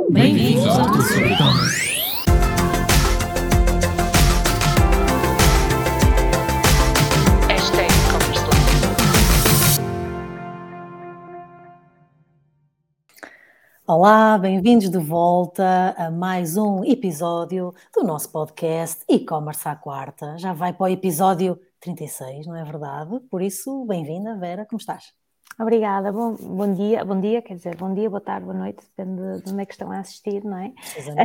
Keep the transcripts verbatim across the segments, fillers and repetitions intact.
Bem-vindos ao Tudo sobre E-Commerce. Olá, bem-vindos de volta a mais um episódio do nosso podcast E-Commerce à Quarta. Já vai para o episódio trinta e seis, não é verdade? Por isso, bem-vinda, Vera, como estás? Obrigada, bom, bom dia, bom dia, quer dizer, bom dia, boa tarde, boa noite, depende de onde é que estão a assistir, não é?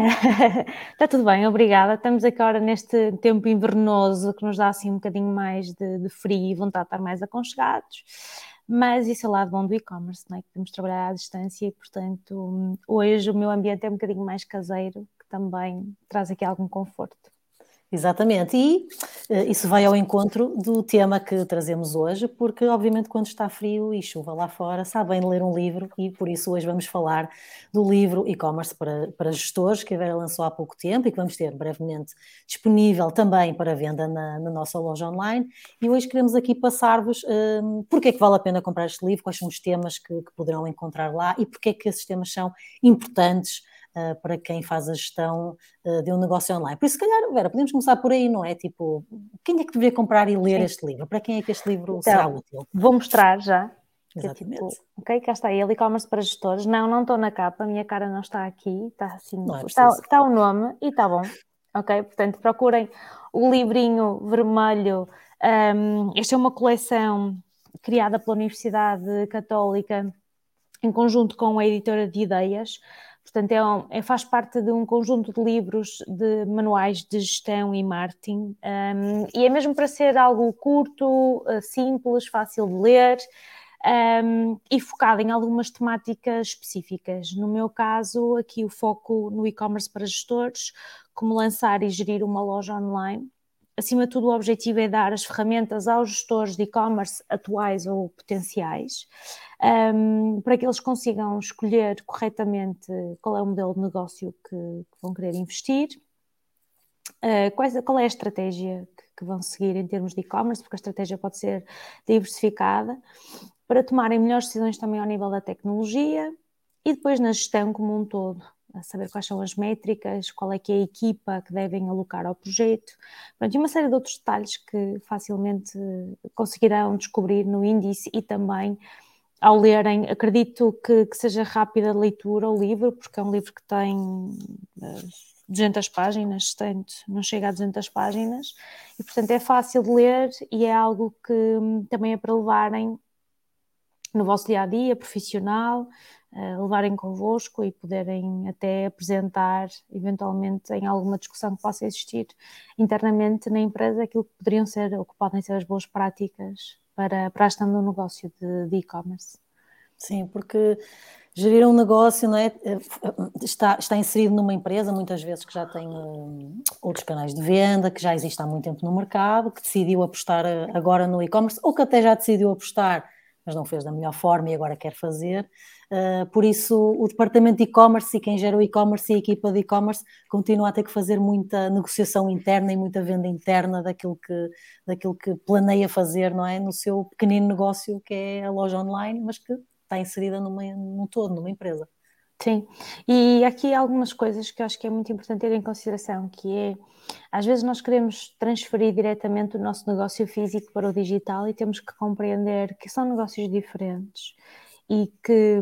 Está tudo bem, obrigada. Estamos agora neste tempo invernoso que nos dá assim um bocadinho mais de, de frio e vontade de estar mais aconchegados, mas isso é o lado bom do e-commerce, não é? Que podemos trabalhar à distância e, portanto, hoje o meu ambiente é um bocadinho mais caseiro, que também traz aqui algum conforto. Exatamente, e uh, isso vai ao encontro do tema que trazemos hoje, porque obviamente quando está frio e chuva lá fora, sabem ler um livro e por isso hoje vamos falar do livro E-Commerce para, para gestores, que a Vera lançou há pouco tempo e que vamos ter brevemente disponível também para venda na, na nossa loja online. E hoje queremos aqui passar-vos um, porque é que vale a pena comprar este livro, quais são os temas que, que poderão encontrar lá e porque é que esses temas são importantes Uh, para quem faz a gestão uh, de um negócio online. Por isso, se calhar, Vera, podemos começar por aí, não é? Tipo, quem é que deveria comprar e ler Sim. este livro? Para quem é que este livro então, será útil? Vou mostrar já. Exatamente. É tipo, ok, cá está ele, E-Commerce para gestores. Não, não estou na capa, a minha cara não está aqui, está assim, não é está, está o nome e está bom. Ok, portanto, procurem o livrinho vermelho. Um, esta é uma coleção criada pela Universidade Católica em conjunto com a editora de ideias. Portanto, é, um, é faz parte de um conjunto de livros de manuais de gestão e marketing, um, e é mesmo para ser algo curto, simples, fácil de ler, um, e focado em algumas temáticas específicas. No meu caso, aqui o foco no e-commerce para gestores, como lançar e gerir uma loja online. Acima de tudo, o objetivo é dar as ferramentas aos gestores de e-commerce atuais ou potenciais, um, para que eles consigam escolher corretamente qual é o modelo de negócio que, que vão querer investir, uh, qual, qual é a estratégia que, que vão seguir em termos de e-commerce, porque a estratégia pode ser diversificada, para tomarem melhores decisões também ao nível da tecnologia e depois na gestão como um todo, a saber quais são as métricas, qual é que é a equipa que devem alocar ao projeto, pronto, e uma série de outros detalhes que facilmente conseguirão descobrir no índice e também ao lerem. Acredito que, que seja rápida a leitura o livro, porque é um livro que tem duzentas páginas, portanto não chega a duzentas páginas, e portanto é fácil de ler e é algo que também é para levarem no vosso dia-a-dia profissional, uh, levarem convosco e poderem até apresentar, eventualmente, em alguma discussão que possa existir internamente na empresa, aquilo que poderiam ser ou que podem ser as boas práticas para, para a gestão do negócio de, de e-commerce. Sim, porque gerir um negócio, não é? está, está inserido numa empresa, muitas vezes que já tem um, outros canais de venda, que já existe há muito tempo no mercado, que decidiu apostar agora no e-commerce, ou que até já decidiu apostar, mas não fez da melhor forma e agora quer fazer. Uh, por isso, o departamento de e-commerce e quem gera o e-commerce e a equipa de e-commerce continua a ter que fazer muita negociação interna e muita venda interna daquilo que, daquilo que planeia fazer, não é? No seu pequenino negócio, que é a loja online, mas que está inserida numa, num todo, numa empresa. Sim, e aqui há algumas coisas que eu acho que é muito importante ter em consideração, que é, às vezes nós queremos transferir diretamente o nosso negócio físico para o digital e temos que compreender que são negócios diferentes e que,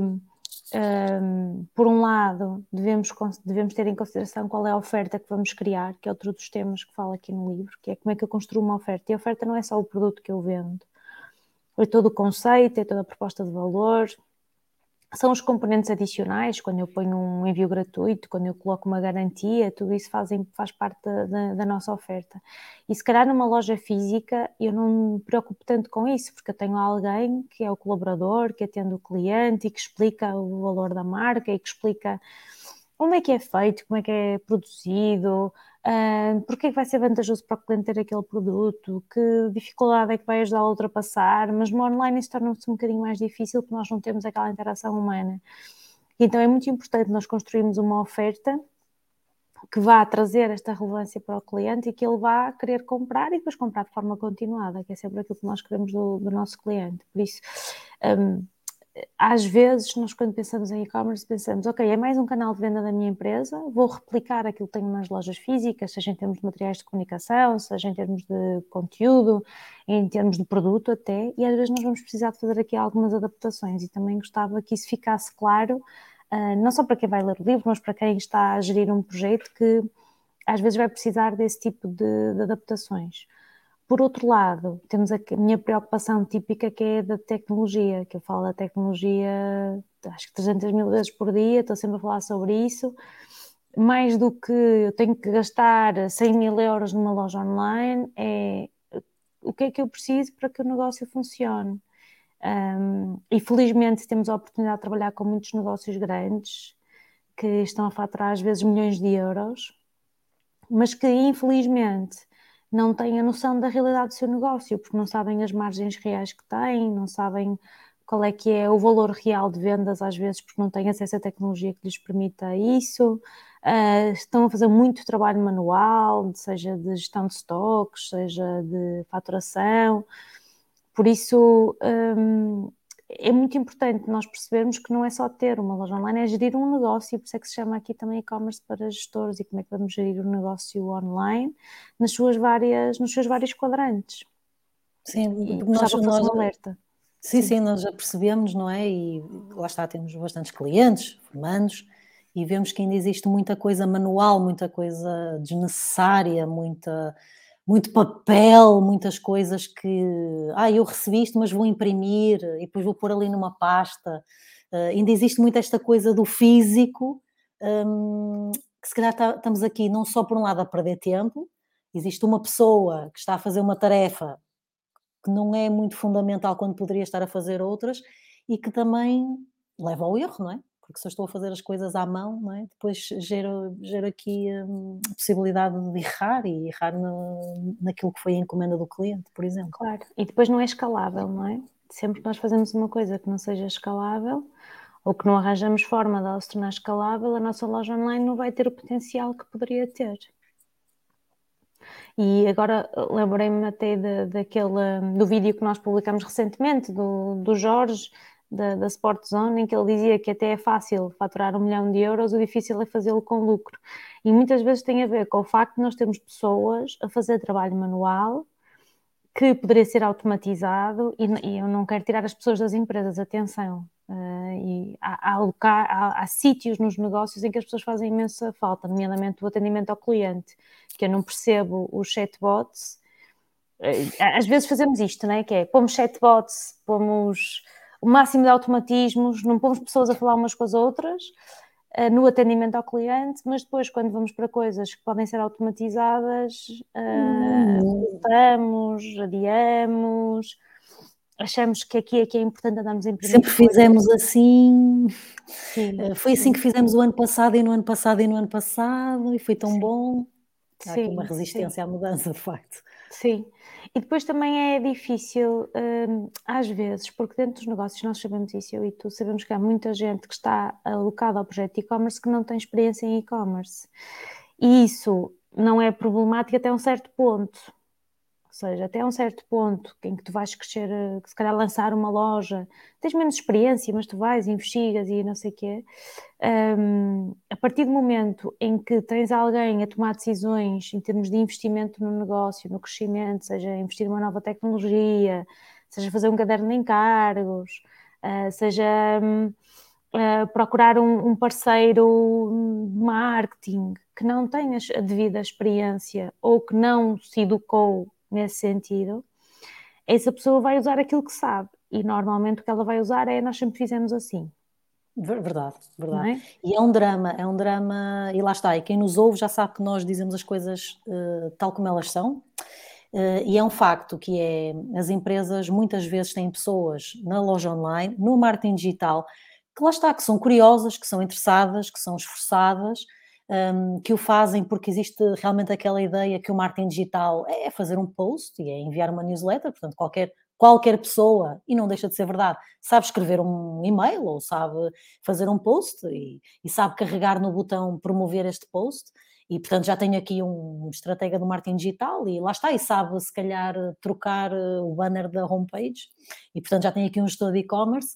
um, por um lado, devemos, devemos ter em consideração qual é a oferta que vamos criar, que é outro dos temas que falo aqui no livro, que é como é que eu construo uma oferta. E a oferta não é só o produto que eu vendo, é todo o conceito, é toda a proposta de valor. São os componentes adicionais, quando eu ponho um envio gratuito, quando eu coloco uma garantia, tudo isso faz, faz parte da, da, da nossa oferta. E se calhar numa loja física eu não me preocupo tanto com isso, porque eu tenho alguém que é o colaborador, que atende o cliente e que explica o valor da marca e que explica como é que é feito, como é que é produzido, uh, porque é que vai ser vantajoso para o cliente ter aquele produto, que dificuldade é que vai ajudar a ultrapassar, mas no online isso torna-se um bocadinho mais difícil porque nós não temos aquela interação humana. Então é muito importante nós construirmos uma oferta que vá trazer esta relevância para o cliente e que ele vá querer comprar e depois comprar de forma continuada, que é sempre aquilo que nós queremos do, do nosso cliente. Por isso, um, às vezes, nós quando pensamos em e-commerce, pensamos, ok, é mais um canal de venda da minha empresa, vou replicar aquilo que tenho nas lojas físicas, seja em termos de materiais de comunicação, seja em termos de conteúdo, em termos de produto até, e às vezes nós vamos precisar de fazer aqui algumas adaptações, e também gostava que isso ficasse claro, uh, não só para quem vai ler o livro, mas para quem está a gerir um projeto que às vezes vai precisar desse tipo de, de adaptações. Por outro lado, temos a minha preocupação típica, que é da tecnologia, que eu falo da tecnologia, acho que trezentas mil vezes por dia, estou sempre a falar sobre isso. Mais do que eu tenho que gastar cem mil euros numa loja online, é o que é que eu preciso para que o negócio funcione. Um, e felizmente temos a oportunidade de trabalhar com muitos negócios grandes, que estão a faturar às vezes milhões de euros, mas que infelizmente não têm a noção da realidade do seu negócio, porque não sabem as margens reais que têm, não sabem qual é que é o valor real de vendas, às vezes porque não têm acesso à tecnologia que lhes permita isso, uh, estão a fazer muito trabalho manual, seja de gestão de estoques, seja de faturação, por isso um, é muito importante nós percebermos que não é só ter uma loja online, é gerir um negócio, e por isso é que se chama aqui também e-commerce para gestores, e como é que vamos gerir o negócio online nas suas várias, nos seus vários quadrantes. Sim, E nós, gostava que fosse nós, um alerta. sim, sim, sim, nós já percebemos, não é? E lá está, temos bastantes clientes, formandos, e vemos que ainda existe muita coisa manual, muita coisa desnecessária, muita, muito papel, muitas coisas que, ah, eu recebi isto, mas vou imprimir e depois vou pôr ali numa pasta. Uh, ainda existe muito esta coisa do físico, um, que se calhar tá, estamos aqui não só por um lado a perder tempo, existe uma pessoa que está a fazer uma tarefa que não é muito fundamental quando poderia estar a fazer outras, e que também leva ao erro, não é? Porque se eu estou a fazer as coisas à mão, não é? Depois gera, gera aqui hum, a possibilidade de errar, e errar no, naquilo que foi a encomenda do cliente, por exemplo. Claro, e depois não é escalável, não é? Sempre que nós fazemos uma coisa que não seja escalável, ou que não arranjamos forma de ela se tornar escalável, a nossa loja online não vai ter o potencial que poderia ter. E agora lembrei-me até de, daquele, do vídeo que nós publicamos recentemente, do, do Jorge, da, da Sport Zone, em que ele dizia que até é fácil faturar um milhão de euros, o difícil é fazê-lo com lucro. E muitas vezes tem a ver com o facto de nós termos pessoas a fazer trabalho manual, que poderia ser automatizado, e, e eu não quero tirar as pessoas das empresas, atenção. Uh, e há, há, loca- há, há sítios nos negócios em que as pessoas fazem imensa falta, nomeadamente o atendimento ao cliente, que eu não percebo os chatbots. Uh, às vezes fazemos isto, não é? Que é, pomos chatbots, pomos o máximo de automatismos, não pomos pessoas a falar umas com as outras, uh, no atendimento ao cliente, mas depois quando vamos para coisas que podem ser automatizadas, uh, voltamos, adiamos, achamos que aqui é que é importante andarmos em primeiro. Sempre fizemos assim. Sim, Foi assim sim. que fizemos o ano passado e no ano passado e no ano passado, e foi tão Sim. bom. Há aqui uma Sim, resistência sim, à mudança, de facto. sim. E depois também é difícil, hum, às vezes, porque dentro dos negócios nós sabemos isso, eu e tu sabemos que há muita gente que está alocada ao projeto de e-commerce que não tem experiência em e-commerce. E isso não é problemático até um certo ponto. Ou seja, até um certo ponto em que tu vais crescer, que se calhar lançar uma loja, tens menos experiência, mas tu vais, investigas e não sei o quê. Um, a partir do momento em que tens alguém a tomar decisões em termos de investimento no negócio, no crescimento, seja investir numa nova tecnologia, seja fazer um caderno de encargos, uh, seja um, uh, procurar um, um parceiro de marketing que não tenha a devida experiência ou que não se educou nesse sentido, essa pessoa vai usar aquilo que sabe, e normalmente o que ela vai usar é nós sempre fizemos assim. Verdade, verdade. É? E é um drama, é um drama, e lá está, e quem nos ouve já sabe que nós dizemos as coisas uh, tal como elas são, uh, e é um facto que é, as empresas muitas vezes têm pessoas na loja online, no marketing digital, que lá está, que são curiosas, que são interessadas, que são esforçadas, um, que o fazem porque existe realmente aquela ideia que o marketing digital é fazer um post e é enviar uma newsletter, portanto qualquer, qualquer pessoa, e não deixa de ser verdade, sabe escrever um e-mail ou sabe fazer um post e, e sabe carregar no botão promover este post, e portanto já tenho aqui um estratega do marketing digital e lá está, e sabe se calhar trocar o banner da homepage, e portanto já tenho aqui um gestor de e-commerce.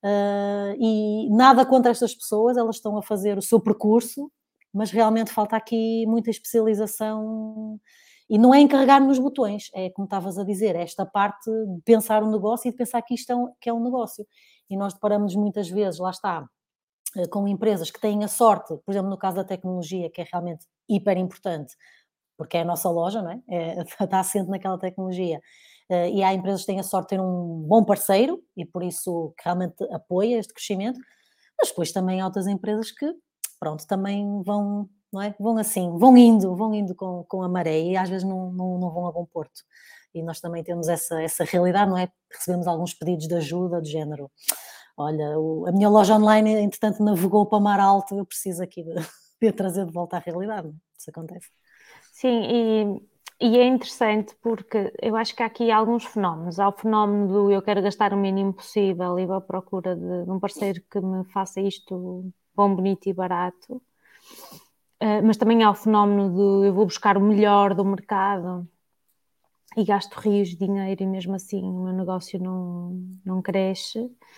uh, e nada contra estas pessoas, elas estão a fazer o seu percurso, mas realmente falta aqui muita especialização e não é encarregar nos botões, é como estavas a dizer, é esta parte de pensar um negócio e de pensar que isto é um, que é um negócio. E nós deparamos muitas vezes, lá está, com empresas que têm a sorte, por exemplo, no caso da tecnologia, que é realmente hiper importante, porque é a nossa loja, não é? É, está assente naquela tecnologia. Uh, e há empresas que têm a sorte de ter um bom parceiro e por isso que realmente apoia este crescimento, mas depois também há outras empresas que, pronto, também vão, não é? Vão assim, vão indo, vão indo com, com a maré e às vezes não, não, não vão a bom porto. E nós também temos essa, essa realidade, não é? Recebemos alguns pedidos de ajuda do género. Olha, o, a minha loja online, entretanto, navegou para o mar alto, eu preciso aqui de, de trazer de volta à realidade, não é? Isso acontece. Sim, e, e é interessante porque eu acho que há aqui alguns fenómenos. Há o fenómeno do eu quero gastar o mínimo possível e vou à procura de, de um parceiro que me faça isto bom, bonito e barato. Uh, mas também há o fenómeno do eu vou buscar o melhor do mercado e gasto rios de dinheiro e mesmo assim o meu negócio não, não cresce.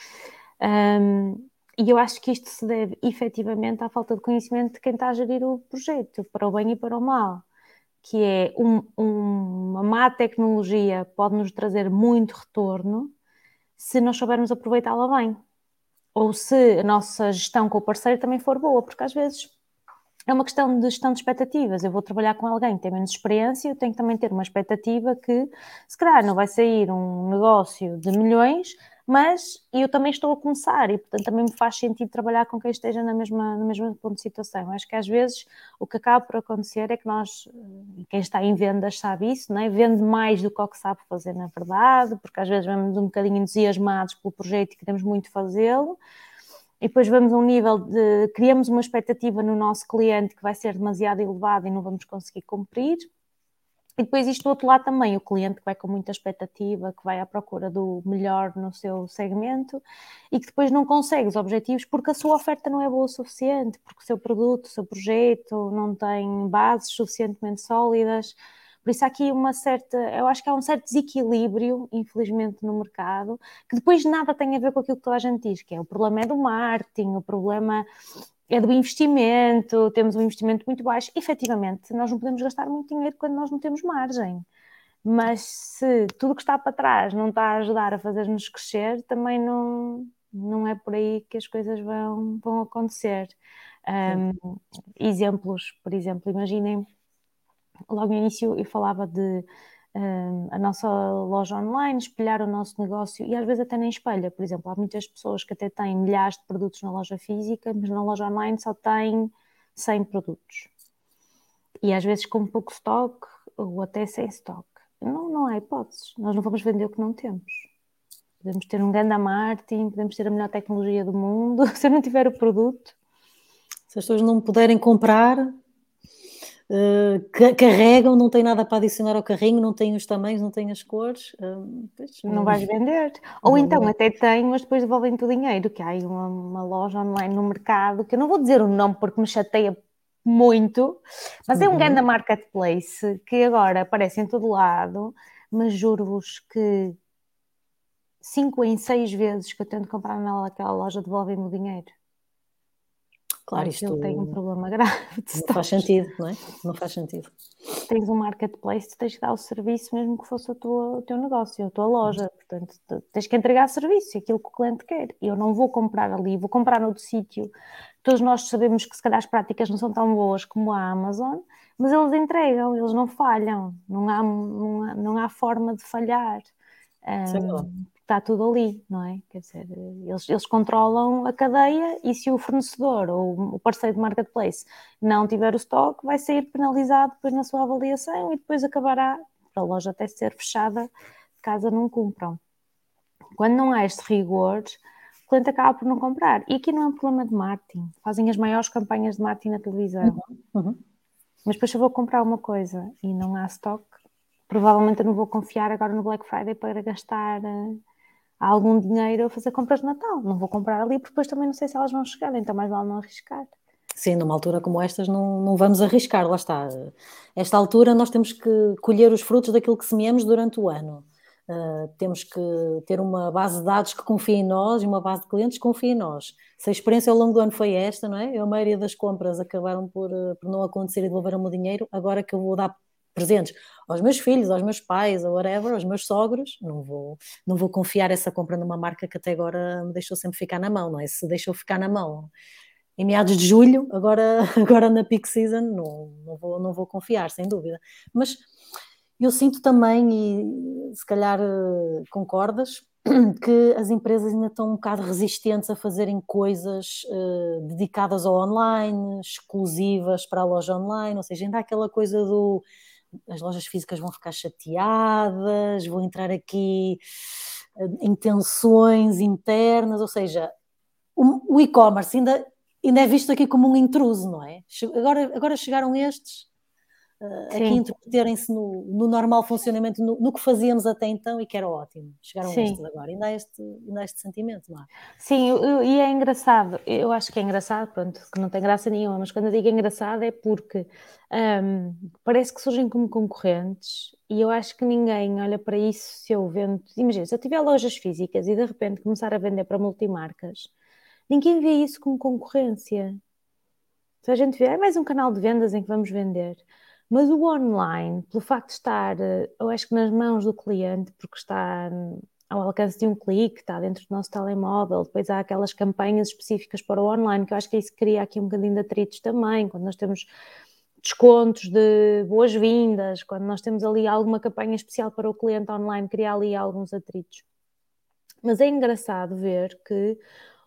Um, e eu acho que isto se deve efetivamente à falta de conhecimento de quem está a gerir o projeto, para o bem e para o mal. Que é um, um, uma má tecnologia pode nos trazer muito retorno se nós soubermos aproveitá-la bem. Ou se a nossa gestão com o parceiro também for boa, porque às vezes é uma questão de gestão de expectativas. Eu vou trabalhar com alguém que tem menos experiência, eu tenho que também ter uma expectativa que, se calhar, não vai sair um negócio de milhões, mas eu também estou a começar e, portanto, também me faz sentido trabalhar com quem esteja na mesma, no mesmo ponto de situação. Acho que, às vezes, o que acaba por acontecer é que nós, quem está em vendas sabe isso, não é? Vende mais do que o que sabe fazer, na verdade, porque às vezes vamos um bocadinho entusiasmados pelo projeto e queremos muito fazê-lo. E depois vamos a um nível de... criamos uma expectativa no nosso cliente que vai ser demasiado elevada e não vamos conseguir cumprir. E depois isto do outro lado também, o cliente que vai com muita expectativa, que vai à procura do melhor no seu segmento e que depois não consegue os objetivos porque a sua oferta não é boa o suficiente, porque o seu produto, o seu projeto não tem bases suficientemente sólidas. Por isso há aqui uma certa, eu acho que há um certo desequilíbrio, infelizmente, no mercado, que depois nada tem a ver com aquilo que toda a gente diz, que é o problema é do marketing, o problema é do investimento, temos um investimento muito baixo. Efetivamente, nós não podemos gastar muito dinheiro quando nós não temos margem. Mas se tudo que está para trás não está a ajudar a fazer-nos crescer, também não, não é por aí que as coisas vão, vão acontecer. Um, exemplos, por exemplo, imaginem, logo no início eu falava de um, a nossa loja online, espelhar o nosso negócio e às vezes até nem espelha. Por exemplo, há muitas pessoas que até têm milhares de produtos na loja física, mas na loja online só têm cem produtos. E às vezes com pouco stock ou até sem stock. Não, não há hipóteses. Nós não vamos vender o que não temos. Podemos ter um grande marketing, podemos ter a melhor tecnologia do mundo, se eu não tiver o produto. Se as pessoas não puderem comprar, uh, carregam, não têm nada para adicionar ao carrinho, não têm os tamanhos, não têm as cores. Uh, pois, não vais vender. Ou não, então não. Até têm, mas depois devolvem-te o dinheiro, que há aí uma, uma loja online no mercado, que eu não vou dizer o nome porque me chateia muito, mas uhum. É um grande marketplace que agora aparece em todo lado, mas juro-vos que cinco em seis vezes que eu tento comprar naquela loja devolvem-me o dinheiro. Claro, isto eu tenho um problema grave de não faz sentido, não é? Não faz sentido. Tens um marketplace, tens que dar o serviço mesmo que fosse a tua, o teu negócio, a tua loja, portanto tens que entregar serviço, aquilo que o cliente quer. Eu não vou comprar ali, vou comprar noutro sítio. Todos nós sabemos que se calhar as práticas não são tão boas como a Amazon, mas eles entregam, eles não falham, não há, não há, não há forma de falhar. Um, está tudo ali, não é? Quer dizer, eles, eles controlam a cadeia e se o fornecedor ou o parceiro de marketplace não tiver o estoque, vai sair penalizado depois na sua avaliação e depois acabará a loja até ser fechada caso não cumpram. Quando não há este rigor, o cliente acaba por não comprar. E aqui não é um problema de marketing. Fazem as maiores campanhas de marketing na televisão. Uhum. Uhum. Mas depois se eu vou comprar uma coisa e não há estoque, provavelmente eu não vou confiar agora no Black Friday para gastar uh, algum dinheiro a fazer compras de Natal. Não vou comprar ali porque depois também não sei se elas vão chegar, então mais vale não arriscar. Sim, numa altura como estas não, não vamos arriscar, lá está. Esta altura nós temos que colher os frutos daquilo que semeamos durante o ano. Uh, temos que ter uma base de dados que confie em nós e uma base de clientes que confie em nós. Se a experiência ao longo do ano foi esta, não é? A maioria das compras acabaram por, por não acontecer e devolveram o dinheiro, agora que eu vou dar presentes aos meus filhos, aos meus pais, ou whatever, aos meus sogros, não vou, não vou confiar essa compra numa marca que até agora me deixou sempre ficar na mão, não é? Se deixou ficar na mão em meados de julho, agora, agora na peak season, não, não, vou, não vou confiar, sem dúvida. Mas eu sinto também, e se calhar concordas, que as empresas ainda estão um bocado resistentes a fazerem coisas uh, dedicadas ao online, exclusivas para a loja online, ou seja, ainda há aquela coisa do as lojas físicas vão ficar chateadas, vão entrar aqui uh, em tensões internas, ou seja, o, o e-commerce ainda, ainda é visto aqui como um intruso, não é? Agora, agora chegaram estes Uh, aqui intrometerem-se no, no normal funcionamento, no, no que fazíamos até então e que era ótimo. Chegaram Sim. estes agora, ainda há este, ainda há este sentimento, não é? Sim, eu, eu, e é engraçado, eu acho que é engraçado, pronto, que não tem graça nenhuma, mas quando eu digo engraçado é porque um, parece que surgem como concorrentes e eu acho que ninguém olha para isso se eu vendo, imagina, se eu tiver lojas físicas e de repente começar a vender para multimarcas, ninguém vê isso como concorrência. Se a gente vê, é mais um canal de vendas em que vamos vender. Mas o online, pelo facto de estar, eu acho que nas mãos do cliente, porque está ao alcance de um clique, está dentro do nosso telemóvel, depois há aquelas campanhas específicas para o online, que eu acho que isso cria aqui um bocadinho de atritos também, quando nós temos descontos de boas-vindas, quando nós temos ali alguma campanha especial para o cliente online, cria ali alguns atritos. Mas é engraçado ver que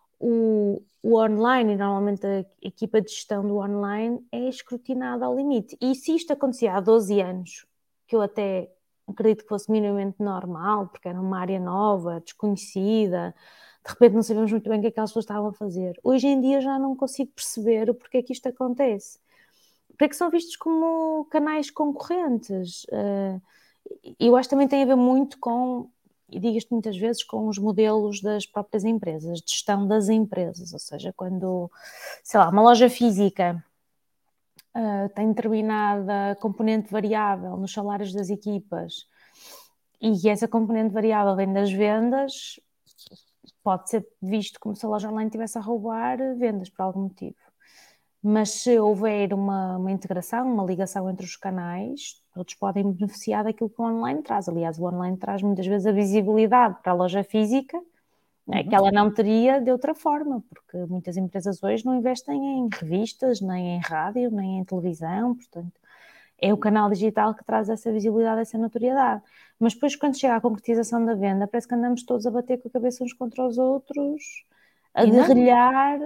o, o online, e normalmente a equipa de gestão do online é escrutinada ao limite. E se isto acontecia há doze anos, que eu até acredito que fosse minimamente normal, porque era uma área nova, desconhecida, de repente não sabíamos muito bem o que aquelas pessoas estavam a fazer. Hoje em dia já não consigo perceber o porquê que isto acontece. Porque são vistos como canais concorrentes. Eu acho que também tem a ver muito com... e digo isto muitas vezes, com os modelos das próprias empresas, de gestão das empresas, ou seja, quando, sei lá, uma loja física uh, tem determinada componente variável nos salários das equipas e essa componente variável vem das vendas, pode ser visto como se a loja online estivesse a roubar vendas por algum motivo. Mas se houver uma, uma integração, uma ligação entre os canais, todos podem beneficiar daquilo que o online traz. Aliás, o online traz muitas vezes a visibilidade para a loja física, uhum. né, que ela não teria de outra forma, porque muitas empresas hoje não investem em revistas, nem em rádio, nem em televisão, portanto, é o canal digital que traz essa visibilidade, essa notoriedade. Mas depois, quando chega à concretização da venda, parece que andamos todos a bater com a cabeça uns contra os outros, a e guerrilhar...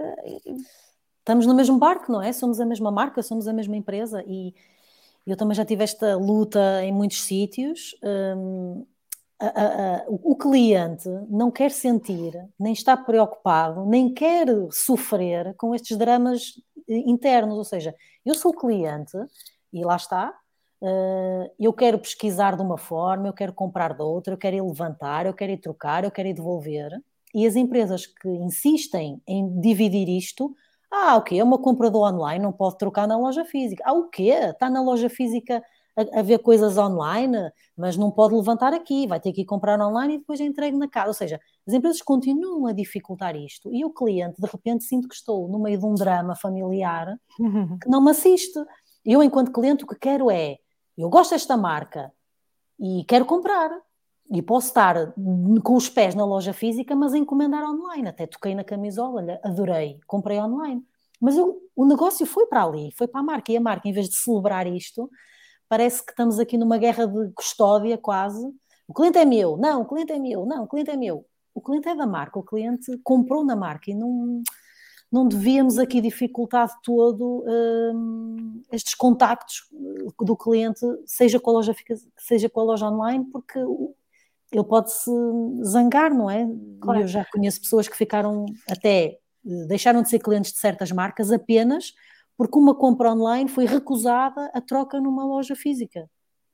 Estamos no mesmo barco, não é? Somos a mesma marca, somos a mesma empresa e eu também já tive esta luta em muitos sítios. Um, a, a, a, o cliente não quer sentir, nem está preocupado, nem quer sofrer com estes dramas internos. Ou seja, eu sou o cliente e lá está, uh, eu quero pesquisar de uma forma, eu quero comprar de outra, eu quero ir levantar, eu quero ir trocar, eu quero ir devolver. E as empresas que insistem em dividir isto... Ah, o quê? É uma compra do online, não pode trocar na loja física. Ah, o quê? Está na loja física a, a ver coisas online, mas não pode levantar aqui, vai ter que ir comprar online e depois é entregue na casa. Ou seja, as empresas continuam a dificultar isto e o cliente, de repente, sinto que estou no meio de um drama familiar que não me assiste. Eu, enquanto cliente, o que quero é, eu gosto desta marca e quero comprar. E posso estar com os pés na loja física, mas a encomendar online. Até toquei na camisola, adorei, comprei online. Mas eu, o negócio foi para ali, foi para a marca. E a marca, em vez de celebrar isto, parece que estamos aqui numa guerra de custódia quase. O cliente é meu, não, o cliente é meu, não, o cliente é meu. O cliente é da marca, o cliente comprou na marca e não, não devíamos aqui dificultar de todo hum, estes contactos do cliente, seja com a loja, seja com a loja online, porque... ele pode-se zangar, não é? Claro. Eu já conheço pessoas que ficaram até, deixaram de ser clientes de certas marcas apenas porque uma compra online foi recusada a troca numa loja física.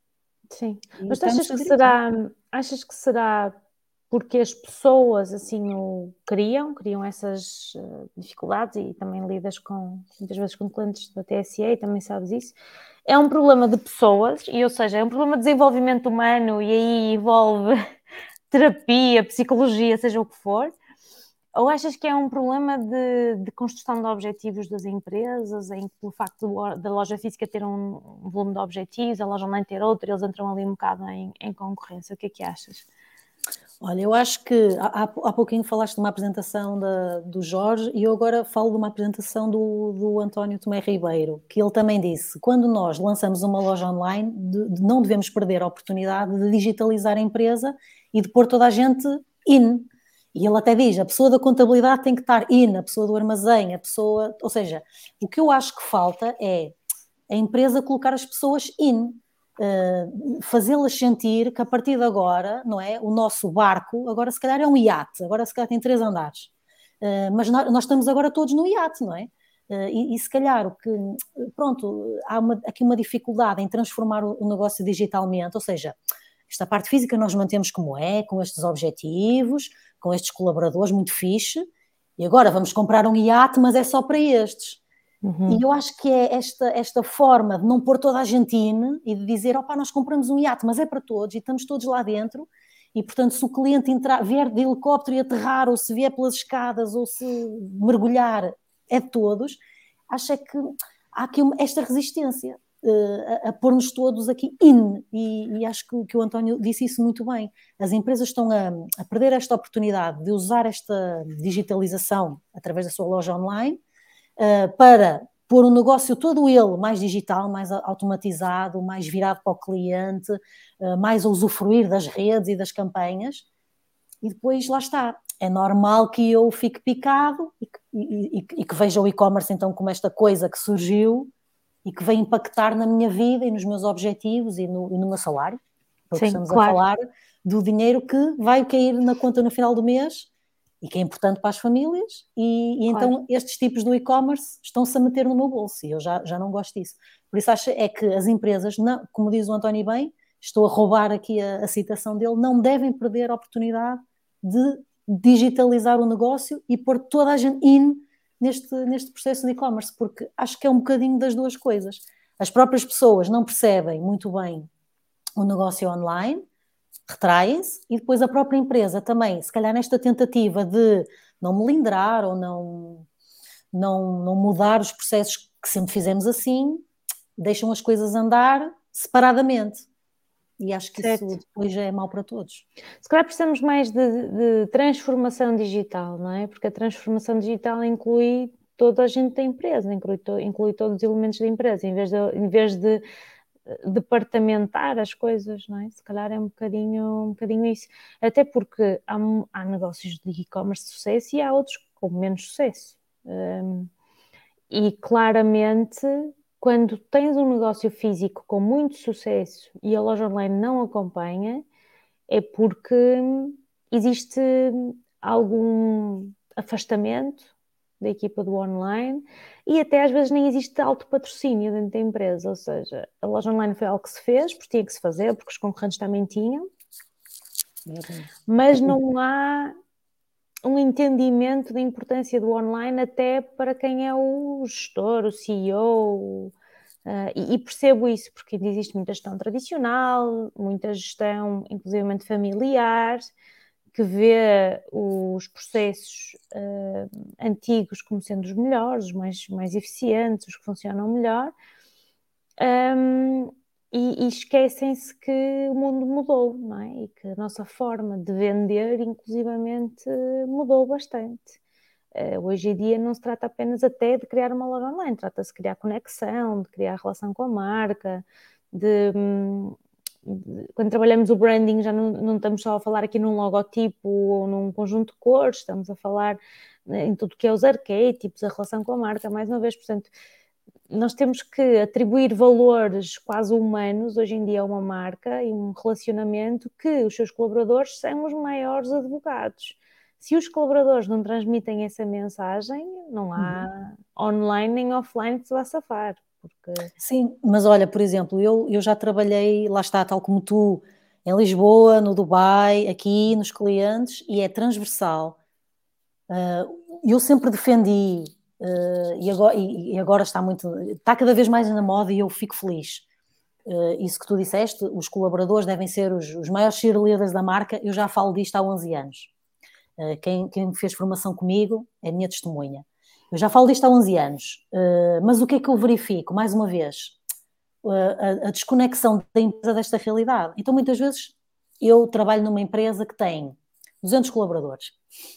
Sim, e mas tu achas que, será, achas que será porque as pessoas assim o criam, criam essas uh, dificuldades e também lidas com, muitas vezes com clientes da T S E e também sabes isso, é um problema de pessoas, e ou seja, é um problema de desenvolvimento humano e aí envolve terapia, psicologia, seja o que for? Ou achas que é um problema de, de construção de objetivos das empresas, em que pelo facto do, da loja física ter um volume de objetivos, a loja online ter outro, eles entram ali um bocado em, em concorrência? O que é que achas? Olha, eu acho que há, há pouquinho falaste de uma apresentação da, do Jorge e eu agora falo de uma apresentação do, do António Tomé Ribeiro, que ele também disse, quando nós lançamos uma loja online, de, de não devemos perder a oportunidade de digitalizar a empresa e de pôr toda a gente in. E ele até diz, a pessoa da contabilidade tem que estar in, a pessoa do armazém, a pessoa... Ou seja, o que eu acho que falta é a empresa colocar as pessoas in, uh, fazê-las sentir que a partir de agora, não é, o nosso barco, agora se calhar é um iate, agora se calhar tem três andares, uh, mas nós, nós estamos agora todos no iate, não é? Uh, e, e se calhar o que... Pronto, há uma, aqui uma dificuldade em transformar o, o negócio digitalmente, ou seja, esta parte física nós mantemos como é, com estes objetivos, com estes colaboradores, muito fixe, e agora vamos comprar um iate, mas é só para estes. Uhum. E eu acho que é esta, esta forma de não pôr toda a gente in e de dizer, opá, nós compramos um iate, mas é para todos e estamos todos lá dentro, e portanto se o cliente entrar, vier de helicóptero e aterrar, ou se vier pelas escadas, ou se mergulhar, é de todos, acho é que há aqui uma, esta resistência. Uh, a, a pôr-nos todos aqui in, e, e acho que, que o António disse isso muito bem. As empresas estão a, a perder esta oportunidade de usar esta digitalização através da sua loja online uh, para pôr o negócio todo ele mais digital, mais automatizado, mais virado para o cliente, uh, mais a usufruir das redes e das campanhas, e depois lá está. É normal que eu fique picado e que, e, e, e que veja o e-commerce então como esta coisa que surgiu e que vem impactar na minha vida e nos meus objetivos e no, e no meu salário, porque Sim, estamos claro. a falar do dinheiro que vai cair na conta no final do mês e que é importante para as famílias, e, e claro. Então estes tipos do e-commerce estão-se a meter no meu bolso e eu já, já não gosto disso. Por isso acho é que as empresas, não, como diz o António bem, estou a roubar aqui a, a citação dele, não devem perder a oportunidade de digitalizar o negócio e pôr toda a gente in Neste, neste processo de e-commerce, porque acho que é um bocadinho das duas coisas. As próprias pessoas não percebem muito bem o negócio online, retraem-se, e depois a própria empresa também, se calhar nesta tentativa de não melindrar ou não, não, não mudar os processos que sempre fizemos assim, deixam as coisas andar separadamente. E acho que certo. Isso depois já é mau para todos. Se calhar precisamos mais de, de transformação digital, não é? Porque a transformação digital inclui toda a gente da empresa, inclui, to, inclui todos os elementos da empresa, em vez de, em vez de departamentar as coisas, não é? Se calhar é um bocadinho, um bocadinho isso. Até porque há, há negócios de e-commerce de sucesso e há outros com menos sucesso. Um, e claramente... Quando tens um negócio físico com muito sucesso e a loja online não acompanha, é porque existe algum afastamento da equipa do online e até às vezes nem existe alto patrocínio dentro da empresa, ou seja, a loja online foi algo que se fez, porque tinha que se fazer, porque os concorrentes também tinham, mas não há um entendimento da importância do online até para quem é o gestor, o C E O, uh, e, e percebo isso, porque existe muita gestão tradicional, muita gestão, inclusivamente familiar, que vê os processos uh, antigos como sendo os melhores, os mais, mais eficientes, os que funcionam melhor, um, E, e esquecem-se que o mundo mudou, não é? E que a nossa forma de vender, inclusivamente, mudou bastante. Uh, hoje em dia não se trata apenas até de criar uma loja online, trata-se de criar conexão, de criar relação com a marca, de, de quando trabalhamos o branding já não, não estamos só a falar aqui num logotipo ou num conjunto de cores, estamos a falar em tudo que é os arquétipos, a relação com a marca, mais uma vez, portanto, nós temos que atribuir valores quase humanos hoje em dia a uma marca e um relacionamento que os seus colaboradores são os maiores advogados. Se os colaboradores não transmitem essa mensagem, não há uhum. online nem offline que se vá safar. Porque... Sim, mas olha, por exemplo, eu, eu já trabalhei, lá está, tal como tu, em Lisboa, no Dubai, aqui, nos clientes, e é transversal. Uh, eu sempre defendi... Uh, e, agora, e, e agora está muito, está cada vez mais na moda e eu fico feliz. uh, isso que tu disseste, os colaboradores devem ser os, os maiores cheerleaders da marca, eu já falo disto há onze anos. Uh, quem, quem fez formação comigo é a minha testemunha. Eu já falo disto há onze anos, uh, mas o que é que eu verifico? Mais uma vez, uh, a, a desconexão da empresa desta realidade. Então, muitas vezes, eu trabalho numa empresa que tem duzentos colaboradores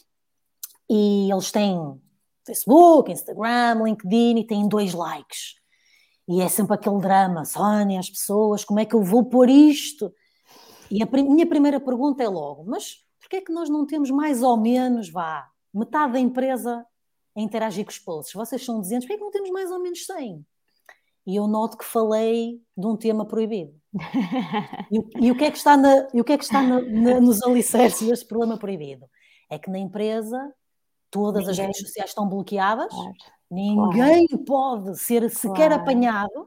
e eles têm Facebook, Instagram, LinkedIn e têm dois likes. E é sempre aquele drama, Sónia, as pessoas, como é que eu vou pôr isto? E a prim- minha primeira pergunta é logo, mas porquê é que nós não temos mais ou menos, vá, metade da empresa a interagir com os posts? Vocês são duzentos, porquê é que não temos mais ou menos cem? E eu noto que falei de um tema proibido. E, o- e o que é que está, na, e o que é que está na- na- nos alicerces deste problema proibido? É que na empresa todas as Ninguém- redes sociais estão bloqueadas, Claro, ninguém pode ser sequer Claro. apanhado.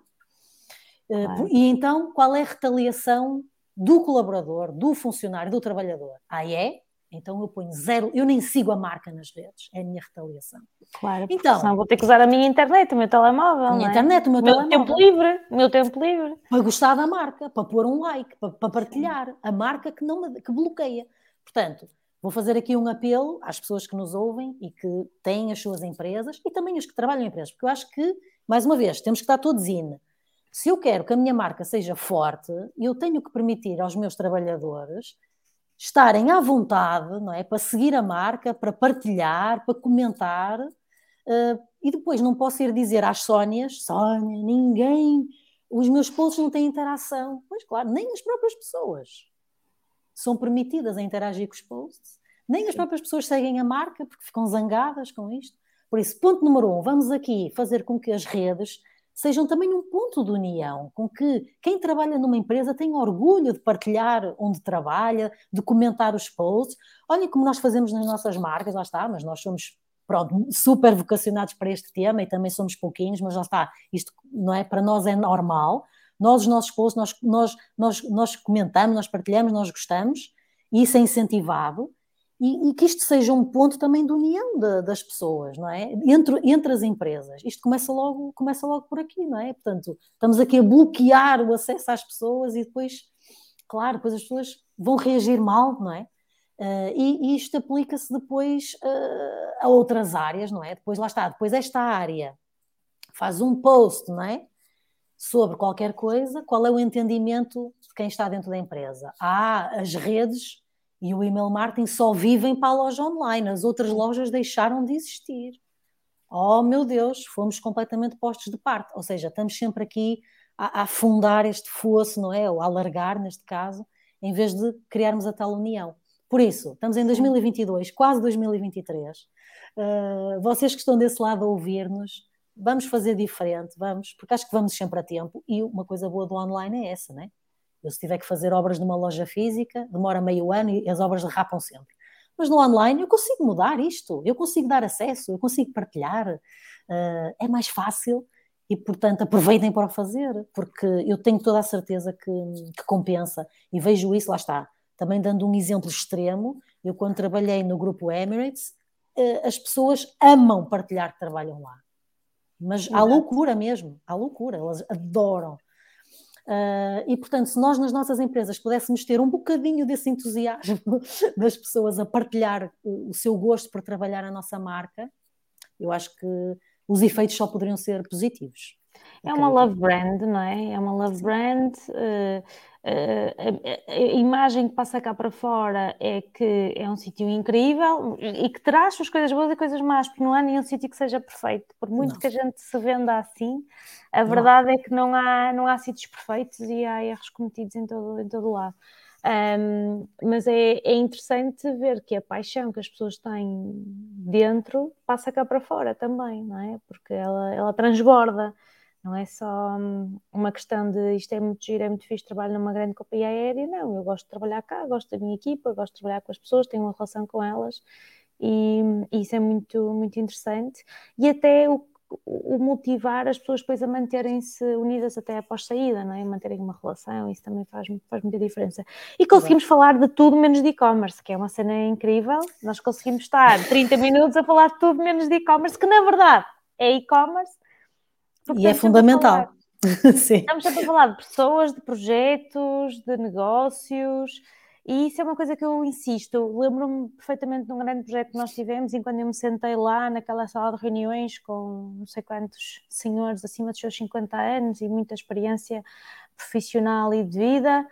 Uh, Claro. E então, qual é a retaliação do colaborador, do funcionário, do trabalhador? Ah, é? Então eu ponho zero, eu nem sigo a marca nas redes, é a minha retaliação. Claro, porque Então, senão vou ter que usar a minha internet, o meu telemóvel, a minha não é? internet, o meu O meu telemóvel. tempo livre, o meu tempo livre. Para gostar da marca, para pôr um like, para, para partilhar. A marca que, não me, que bloqueia. Portanto, vou fazer aqui um apelo às pessoas que nos ouvem e que têm as suas empresas e também os que trabalham em empresas, porque eu acho que, mais uma vez, temos que estar todos in. Se eu quero que a minha marca seja forte, eu tenho que permitir aos meus trabalhadores estarem à vontade, não é? Para seguir a marca, para partilhar, para comentar. Uh, e depois não posso ir dizer às Sónias, Sónia, ninguém, os meus posts não têm interação. Pois claro, nem as próprias pessoas são permitidas a interagir com os posts, nem as próprias pessoas seguem a marca porque ficam zangadas com isto. Por isso, ponto número um, vamos aqui fazer com que as redes sejam também um ponto de união, com que quem trabalha numa empresa tenha orgulho de partilhar onde trabalha, de comentar os posts. Olhem como nós fazemos nas nossas marcas, lá está, mas nós somos pronto, super vocacionados para este tema e também somos pouquinhos, mas lá está, isto não é, para nós é normal. Nós, os nossos posts, nós, nós, nós, nós comentamos, nós partilhamos, nós gostamos, e isso é incentivado. E, e que isto seja um ponto também de união de, das pessoas, não é? Entre, entre as empresas. Isto começa logo, começa logo por aqui, não é? Portanto, estamos aqui a bloquear o acesso às pessoas e depois, claro, depois as pessoas vão reagir mal, não é? Uh, e, e isto aplica-se depois uh, a outras áreas, não é? Depois lá está, depois esta área faz um post, não é? Sobre qualquer coisa, qual é o entendimento de quem está dentro da empresa? Ah, as redes e o email marketing só vivem para a loja online, as outras lojas deixaram de existir. Oh, meu Deus, fomos completamente postos de parte. Ou seja, estamos sempre aqui a, a afundar este fosso, não é? Ou a alargar, neste caso, em vez de criarmos a tal união. Por isso, estamos em dois mil e vinte e dois, quase dois mil e vinte e três. Uh, vocês que estão desse lado a ouvir-nos, vamos fazer diferente, vamos, porque acho que vamos sempre a tempo. E uma coisa boa do online é essa, não é? Eu, se tiver que fazer obras numa loja física, demora meio ano e as obras derrapam sempre. Mas no online eu consigo mudar isto, eu consigo dar acesso, eu consigo partilhar, uh, é mais fácil e, portanto, aproveitem para o fazer, porque eu tenho toda a certeza que, que compensa e vejo isso, lá está. Também dando um exemplo extremo, eu quando trabalhei no grupo Emirates, uh, as pessoas amam partilhar que trabalham lá. Mas há loucura mesmo, há loucura, elas adoram. Uh, e, portanto, se nós nas nossas empresas pudéssemos ter um bocadinho desse entusiasmo das pessoas a partilhar o, o seu gosto por trabalhar a nossa marca, eu acho que os efeitos só poderiam ser positivos. É uma love brand, não é? É uma love Sim. brand. Uh, uh, a, a imagem que passa cá para fora é que é um sítio incrível e que traz suas coisas boas e coisas más, porque não há nenhum sítio que seja perfeito. Por muito não. que a gente se venda assim, a não. verdade é que não há, não há sítios perfeitos e há erros cometidos em todo, em todo lado. Um, mas é, é interessante ver que a paixão que as pessoas têm dentro passa cá para fora também, não é? Porque ela, ela transborda. Não é só uma questão de isto é muito giro, é muito fixe, trabalho numa grande companhia aérea. Não, eu gosto de trabalhar cá, gosto da minha equipa, gosto de trabalhar com as pessoas, tenho uma relação com elas e, e isso é muito, muito interessante. E até o, o motivar as pessoas depois a manterem-se unidas até após saída, não é? Manterem uma relação, isso também faz, faz muita diferença. E conseguimos falar de tudo menos de e-commerce, que é uma cena incrível. Nós conseguimos estar trinta minutos a falar de tudo menos de e-commerce, que na verdade é e-commerce. Porque e é fundamental. Sim. Estamos sempre a falar de pessoas, de projetos, de negócios, e isso é uma coisa que eu insisto. Lembro-me perfeitamente de um grande projeto que nós tivemos, e quando eu me sentei lá naquela sala de reuniões com não sei quantos senhores acima dos seus cinquenta anos e muita experiência profissional e de vida,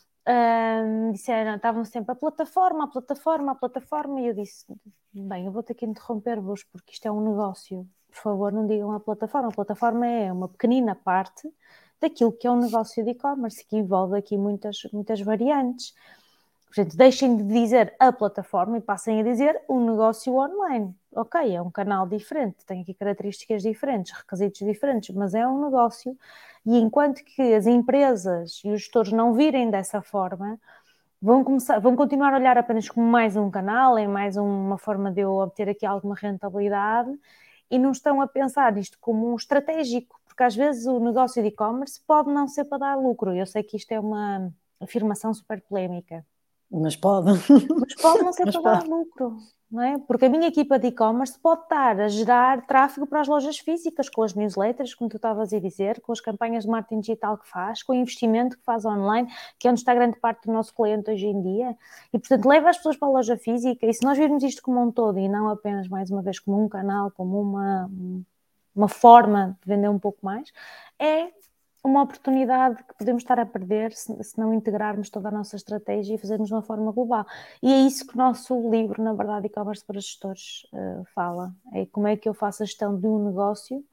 hum, disseram, estavam sempre a plataforma, a plataforma, a plataforma, e eu disse, bem, eu vou ter que interromper-vos porque isto é um negócio. Por favor, não digam a plataforma. A plataforma é uma pequenina parte daquilo que é um negócio de e-commerce, que envolve aqui muitas, muitas variantes. Portanto, deixem de dizer a plataforma e passem a dizer o negócio online. Ok, é um canal diferente, tem aqui características diferentes, requisitos diferentes, mas é um negócio. E enquanto que as empresas e os gestores não virem dessa forma, vão, começar, vão continuar a olhar apenas como mais um canal, é mais uma forma de eu obter aqui alguma rentabilidade, e não estão a pensar isto como um estratégico, porque às vezes o negócio de e-commerce pode não ser para dar lucro. Eu sei que isto é uma afirmação super polémica, Mas pode. mas pode não ser Mas para dar pode. lucro, não é? Porque a minha equipa de e-commerce pode estar a gerar tráfego para as lojas físicas, com as newsletters, como tu estavas a dizer, com as campanhas de marketing digital que faz, com o investimento que faz online, que é onde está grande parte do nosso cliente hoje em dia. E, portanto, leva as pessoas para a loja física. E se nós virmos isto como um todo e não apenas, mais uma vez, como um canal, como uma, uma forma de vender um pouco mais, é uma oportunidade que podemos estar a perder se, se não integrarmos toda a nossa estratégia e fazermos de uma forma global. E é isso que o nosso livro, na verdade, e-commerce para gestores, uh, fala. É como é que eu faço a gestão de um negócio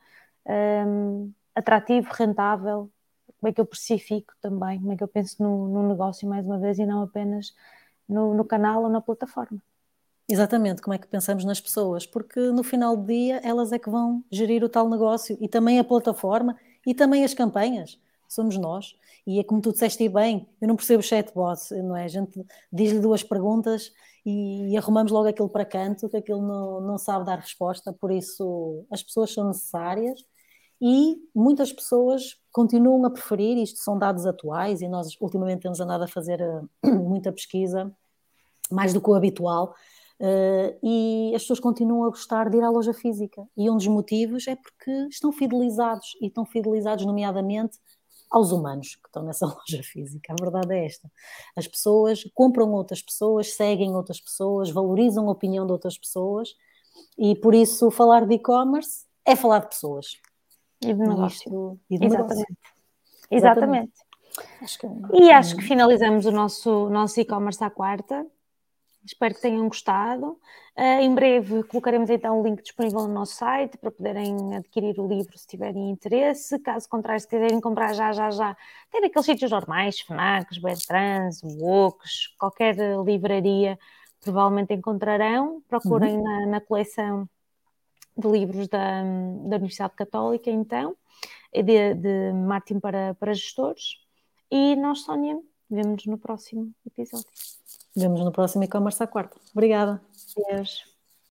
um, atrativo, rentável, como é que eu precifico também, como é que eu penso no, no negócio, mais uma vez, e não apenas no, no canal ou na plataforma. Exatamente, como é que pensamos nas pessoas, porque no final do dia elas é que vão gerir o tal negócio e também a plataforma e também as campanhas, somos nós. E é como tu disseste bem, eu não percebo chatbot, não é? A gente diz-lhe duas perguntas e, e arrumamos logo aquilo para canto, que aquilo não, não sabe dar resposta, por isso as pessoas são necessárias e muitas pessoas continuam a preferir, isto são dados atuais e nós ultimamente temos andado a fazer uh, muita pesquisa, mais do que o habitual. Uh, e as pessoas continuam a gostar de ir à loja física. E um dos motivos é porque estão fidelizados, e estão fidelizados nomeadamente aos humanos que estão nessa loja física. A verdade é esta. As pessoas compram outras pessoas, seguem outras pessoas, valorizam a opinião de outras pessoas, e por isso falar de e-commerce é falar de pessoas. E de negócio. Isto, e de Exatamente. negócio. Exatamente. Exatamente. Acho que, e acho que finalizamos o nosso, nosso e-commerce à quarta. Espero que tenham gostado. Uh, em breve colocaremos então o link disponível no nosso site para poderem adquirir o livro se tiverem interesse. Caso contrário, se quiserem comprar já, já, já, tem aqueles sítios normais, Fnacs, Bertrands, Wooks, qualquer livraria provavelmente encontrarão. Procurem uhum. na, na coleção de livros da, da Universidade Católica, então, de, de marketing para, para gestores. E nós, Sónia, vemo-nos no próximo episódio. Vemos no próximo e-commerce à quarta. Obrigada. Deus.